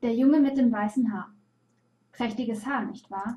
Der Junge mit dem weißen Haar. Prächtiges Haar, nicht wahr?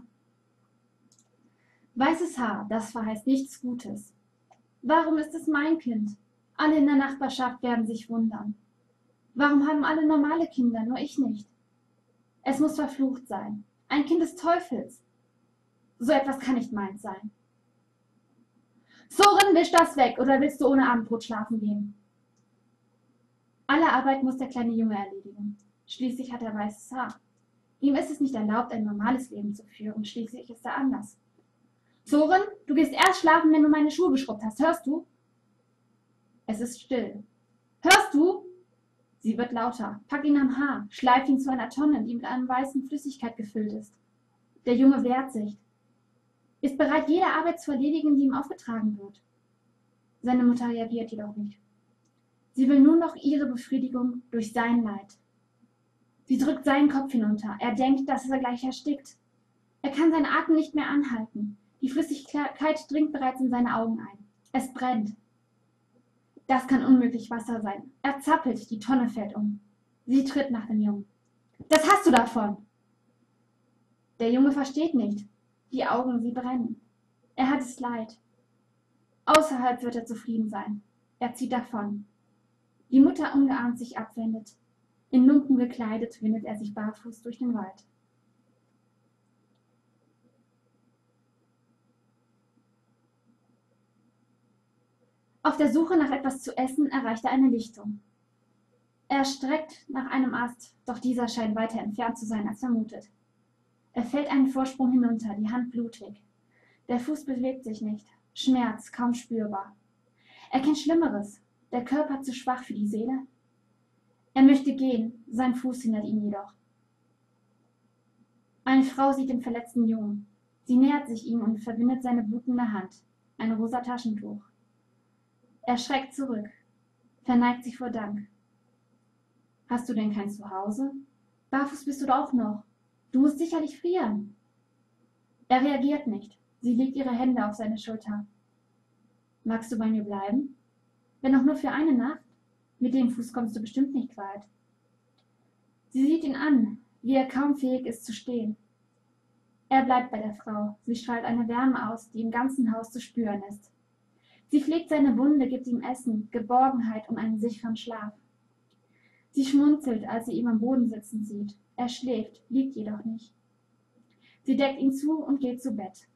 Weißes Haar, das verheißt nichts Gutes. Warum ist es mein Kind? Alle in der Nachbarschaft werden sich wundern. Warum haben alle normale Kinder, nur ich nicht? Es muss verflucht sein. Ein Kind des Teufels. So etwas kann nicht meins sein. Soren, wisch das weg, oder willst du ohne Abendbrot schlafen gehen? Alle Arbeit muss der kleine Junge erledigen. Schließlich hat er weißes Haar. Ihm ist es nicht erlaubt, ein normales Leben zu führen. Schließlich ist er anders. Soren, du gehst erst schlafen, wenn du meine Schuhe geschrubbt hast. Hörst du? Es ist still. Hörst du? Sie wird lauter. Pack ihn am Haar, schleif ihn zu einer Tonne, die mit einer weißen Flüssigkeit gefüllt ist. Der Junge wehrt sich, ist bereit, jede Arbeit zu erledigen, die ihm aufgetragen wird. Seine Mutter reagiert jedoch nicht. Sie will nur noch ihre Befriedigung durch sein Leid. Sie drückt seinen Kopf hinunter. Er denkt, dass er gleich erstickt. Er kann seinen Atem nicht mehr anhalten. Die Flüssigkeit dringt bereits in seine Augen ein. Es brennt. Das kann unmöglich Wasser sein. Er zappelt, die Tonne fällt um. Sie tritt nach dem Jungen. Das hast du davon! Der Junge versteht nicht. Die Augen, sie brennen. Er hat es leid. Außerhalb wird er zufrieden sein. Er zieht davon. Die Mutter ungeahnt sich abwendet. In Lumpen gekleidet windet er sich barfuß durch den Wald. Auf der Suche nach etwas zu essen erreicht er eine Lichtung. Er streckt nach einem Ast, doch dieser scheint weiter entfernt zu sein als vermutet. Er fällt einen Vorsprung hinunter, die Hand blutig. Der Fuß bewegt sich nicht, Schmerz kaum spürbar. Er kennt Schlimmeres, der Körper zu schwach für die Seele. Er möchte gehen, sein Fuß hindert ihn jedoch. Eine Frau sieht den verletzten Jungen. Sie nähert sich ihm und verbindet seine blutende Hand, ein rosa Taschentuch. Er schreckt zurück, verneigt sich vor Dank. Hast du denn kein Zuhause? Barfuß bist du doch noch. Du musst sicherlich frieren. Er reagiert nicht. Sie legt ihre Hände auf seine Schulter. Magst du bei mir bleiben? Wenn auch nur für eine Nacht? Mit dem Fuß kommst du bestimmt nicht weit. Sie sieht ihn an, wie er kaum fähig ist zu stehen. Er bleibt bei der Frau. Sie strahlt eine Wärme aus, die im ganzen Haus zu spüren ist. Sie pflegt seine Wunde, gibt ihm Essen, Geborgenheit und einen sicheren Schlaf. Sie schmunzelt, als sie ihn am Boden sitzen sieht. Er schläft, liegt jedoch nicht. Sie deckt ihn zu und geht zu Bett.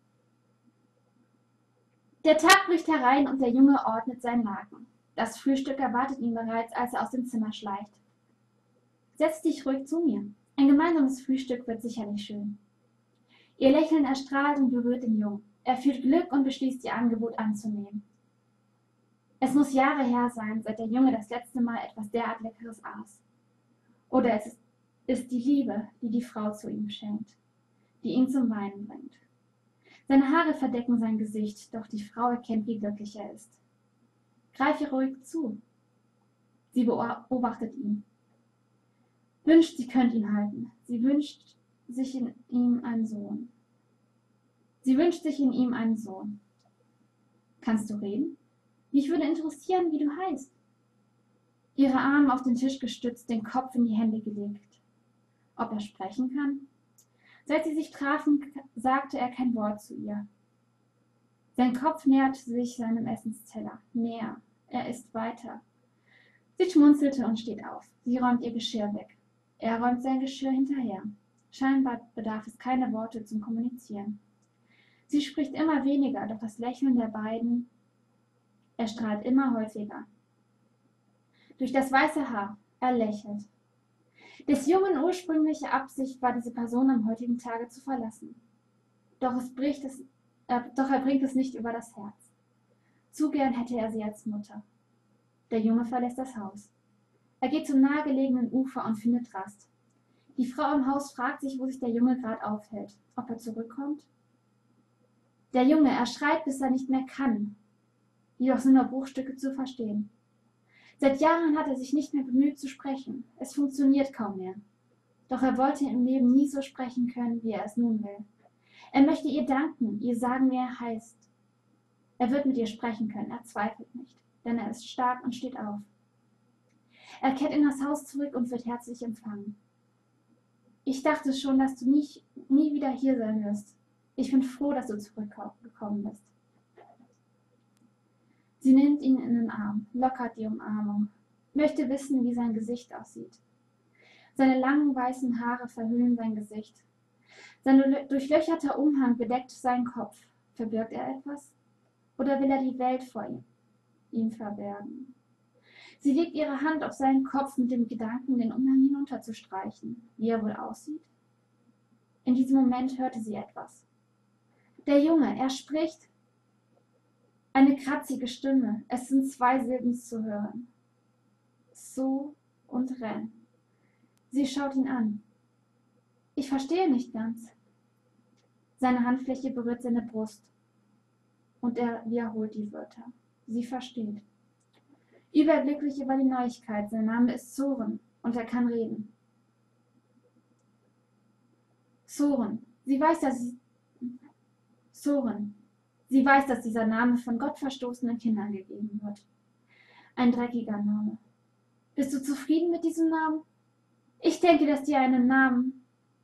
Der Tag bricht herein und der Junge ordnet sein Laken. Das Frühstück erwartet ihn bereits, als er aus dem Zimmer schleicht. Setz dich ruhig zu mir. Ein gemeinsames Frühstück wird sicherlich schön. Ihr Lächeln erstrahlt und berührt den Jungen. Er fühlt Glück und beschließt, ihr Angebot anzunehmen. Es muss Jahre her sein, seit der Junge das letzte Mal etwas derart Leckeres aß. Oder es ist die Liebe, die die Frau zu ihm schenkt, die ihn zum Weinen bringt. Seine Haare verdecken sein Gesicht, doch die Frau erkennt, wie glücklich er ist. Greif ihr ruhig zu. Sie beobachtet ihn. Wünscht, sie könnte ihn halten. Sie wünscht sich in ihm einen Sohn. Kannst du reden? Mich würde interessieren, wie du heißt. Ihre Arme auf den Tisch gestützt, den Kopf in die Hände gelegt. Ob er sprechen kann? Seit sie sich trafen, sagte er kein Wort zu ihr. Sein Kopf nähert sich seinem Essensteller. Näher. Er isst weiter. Sie schmunzelte und steht auf. Sie räumt ihr Geschirr weg. Er räumt sein Geschirr hinterher. Scheinbar bedarf es keiner Worte zum Kommunizieren. Sie spricht immer weniger, doch das Lächeln der beiden erstrahlt immer häufiger. Durch das weiße Haar, er lächelt. Des Jungen ursprüngliche Absicht war, diese Person am heutigen Tage zu verlassen. Doch er bringt es nicht über das Herz. Zu gern hätte er sie als Mutter. Der Junge verlässt das Haus. Er geht zum nahegelegenen Ufer und findet Rast. Die Frau im Haus fragt sich, wo sich der Junge gerade aufhält, ob er zurückkommt. Der Junge, er schreit, bis er nicht mehr kann. Jedoch sind nur Bruchstücke zu verstehen. Seit Jahren hat er sich nicht mehr bemüht zu sprechen. Es funktioniert kaum mehr. Doch er wollte im Leben nie so sprechen können, wie er es nun will. Er möchte ihr danken, ihr sagen, wie er heißt. Er wird mit ihr sprechen können, er zweifelt nicht, denn er ist stark und steht auf. Er kehrt in das Haus zurück und wird herzlich empfangen. Ich dachte schon, dass du nie wieder hier sein wirst. Ich bin froh, dass du zurückgekommen bist. Sie nimmt ihn in den Arm, lockert die Umarmung, möchte wissen, wie sein Gesicht aussieht. Seine langen weißen Haare verhüllen sein Gesicht. Sein durchlöcherter Umhang bedeckt seinen Kopf. Verbirgt er etwas? Oder will er die Welt vor ihm verbergen? Sie legt ihre Hand auf seinen Kopf mit dem Gedanken, den Umhang hinunterzustreichen, wie er wohl aussieht. In diesem Moment hörte sie etwas. Der Junge, er spricht. Eine kratzige Stimme, es sind 2 Silben zu hören. So und Ren. Sie schaut ihn an. Ich verstehe nicht ganz. Seine Handfläche berührt seine Brust. Und er wiederholt die Wörter. Sie versteht. Überglücklich über die Neuigkeit. Sein Name ist Soren und er kann reden. Soren. Sie weiß, dass dieser Name von gottverstoßenen Kindern gegeben wird. Ein dreckiger Name. Bist du zufrieden mit diesem Namen? Ich denke, dass dir einen Namen...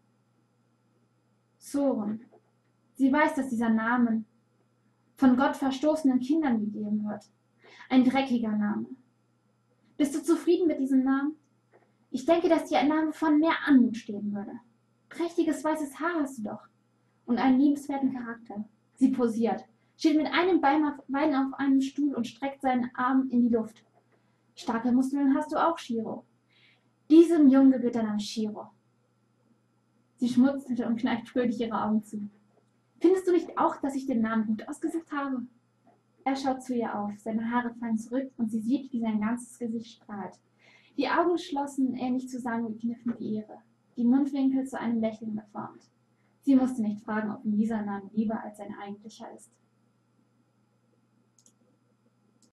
Soren. Sie weiß, dass dieser Name von gottverstoßenen Kindern gegeben wird. Ein dreckiger Name. Bist du zufrieden mit diesem Namen? Ich denke, dass dir ein Name von mehr Anmut stehen würde. Prächtiges weißes Haar hast du doch. Und einen liebenswerten Charakter. Sie posiert, steht mit einem Bein auf einem Stuhl und streckt seinen Arm in die Luft. Starke Muskeln hast du auch, Shiro. Diesem Jungen gebührt dein Name Shiro. Sie schmunzelte und kneift fröhlich ihre Augen zu. Findest du nicht auch, dass ich den Namen gut ausgesucht habe? Er schaut zu ihr auf, seine Haare fallen zurück und sie sieht, wie sein ganzes Gesicht strahlt. Die Augen schlossen ähnlich zusammengekniffen wie ihre, die Mundwinkel zu einem Lächeln geformt. Sie musste nicht fragen, ob ihm dieser Name lieber als sein eigentlicher ist.